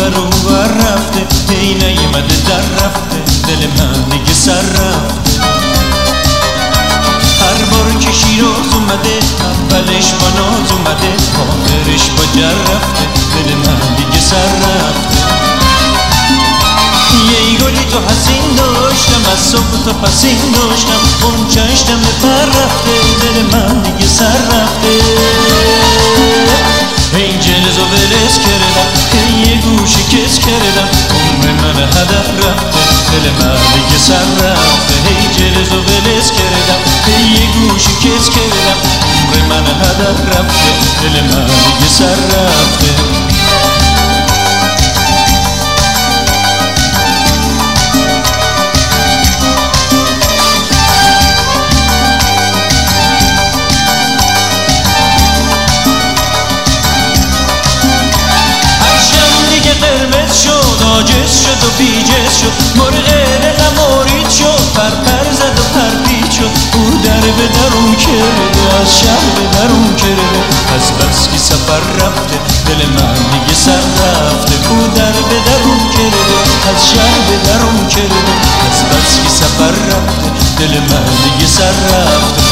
بر اون ور رفته، هی نیومده در رفته، دل من دیگه سر رفته. هر بار که شیراز اومده، اولش با ناز اومده، آخرش با جر رفته، دل من دیگه سر رفته. یه گلی تو حسین داشتم، از صبح تا پسین داشتم، اون چشتم پر رفته، دل من دیگه سر رفته. این جلزو ولز کردم، یه گوشی کس کردم، عمر من هدف رفته، دل من دیگه سر رفته. هی جلزو ولز کردم، یه گوشی کس کردم، عمر من هدف رفته، دل من دیگه سر رفته. عاجز شد و بیجز شد، مرغ دلم آرید شد، پر زد و پرپید شد. او در به درون کرده، از شهر به درون کرده، از بس که سفر رفته، دل من دیگه سر رفته. او در به درون کرده، از شهر به درون کرده، از بس که سفر رفته، دل من دیگه سر رفته.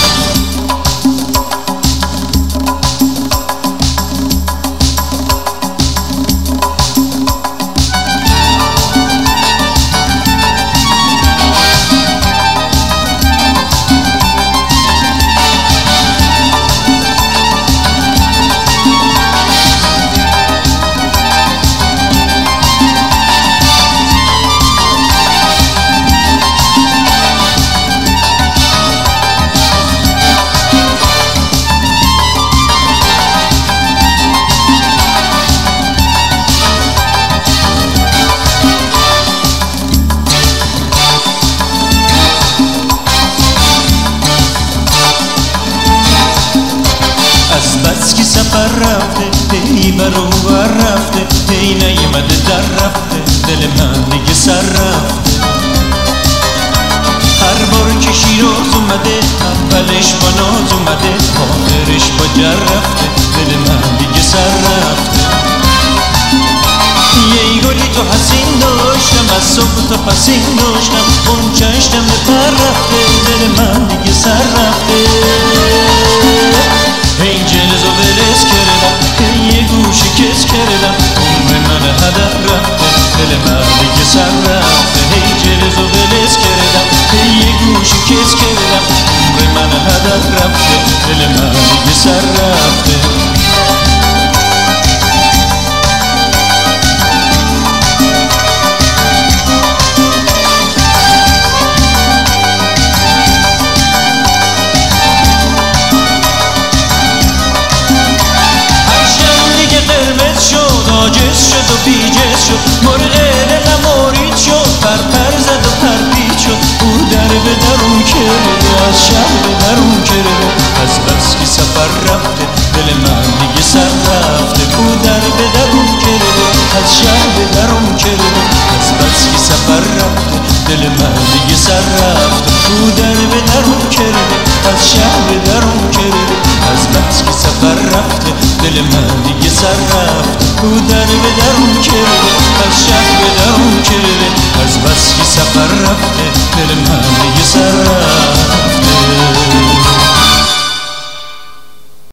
بس که سفر رفته، هی بر اون ور رفته، هی نیومده در رفته، دل من دیگه سر رفته. هر بار که شیراز اومده، اولش با ناز اومده، آخرش با جر رفته، دل من دیگه سر رفته. یه گلی تو حسین داشتم، از صبح تا پسین داشتم، اون چشتم پر رفته، دل من دیگه سر رفته. این جلزو ولز کردم، یه گوشی کس کردم، عمر من هدف رفته، دل من دیگه سر رفته. این جلزو ولز کردم، یه گوشی کس کردم، عمر من هدف رفته، دل من دیگه سر رفته. عاجز شد و بیجز شد، مرغ دلم آرید شد، پر زد و پرپید شد. او در به درون کرده، از شهر به درون کرده، از بس که سفر رفته، دل من دیگه سر رفته. او در به درون کرده، از شهر به درون کرده، از بس که سفر رفته، دل من دیگه سر رفته. او در به درون کرده، از شهر به درون کرده، از بس که سفر رفته، دل من دیگه سر رفته. او در به درون کرده، از شهر به درون کرده، از بس که سفر رفته، دل من دیگه سر رفته.